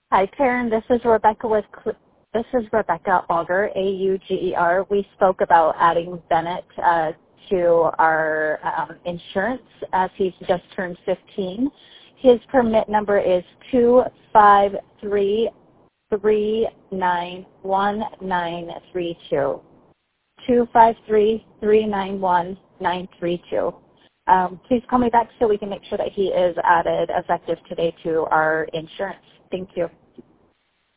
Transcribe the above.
Hi, Karen. This is Rebecca Auger, Auger. We spoke about adding Bennett to our insurance as he's just turned 15. His permit number is 253391932. 253391932. Please call me back so we can make sure that he is added effective today to our insurance. Thank you.